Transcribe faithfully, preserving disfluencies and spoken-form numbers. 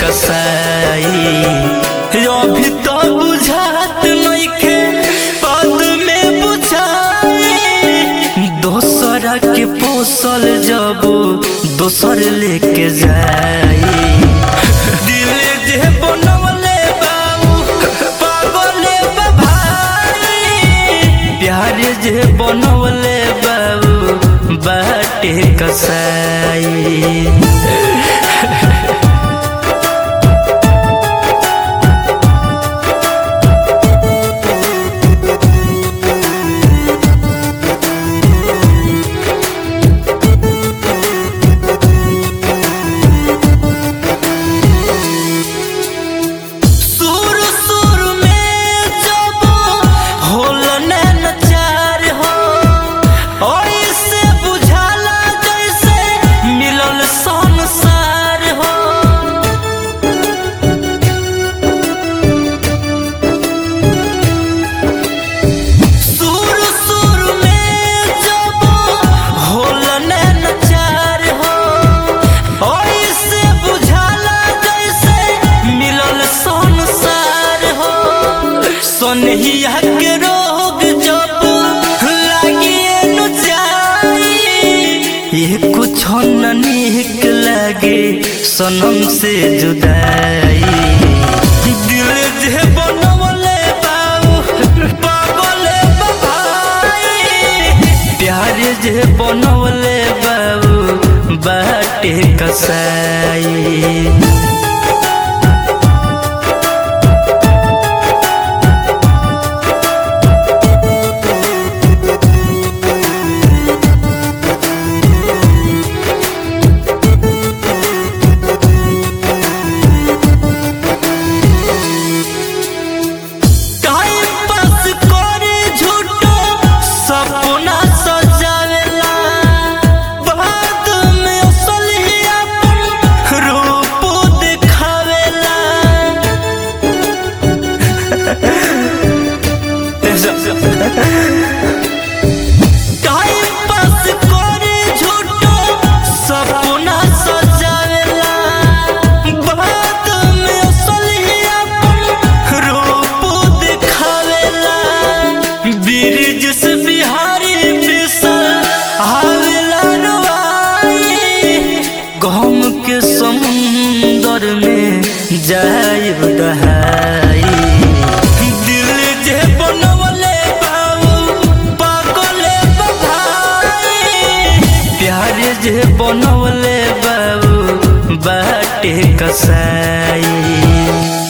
कसाई अभी तो बुझात नइखे पद में बुझाई दोसरा के पोसल जब दोसर लेके जाई दिल जे बनवले बाबू पागले बा भाई प्यार जे बनवले बाबू बाटे कसाई सोनहिया के रोग जब लागिए न जाई ये कुछ न निक लगे सनम से जुदाई दिल जे बनवले बाबू पागले बा भाई प्यार जे बनवले बाबू बाटे कसाई गम के समुंदर में जाइब दहाई दिल जे बनवले बाबू पागले बा भाई प्यार जे बनवले बाबू बाटे कसाई।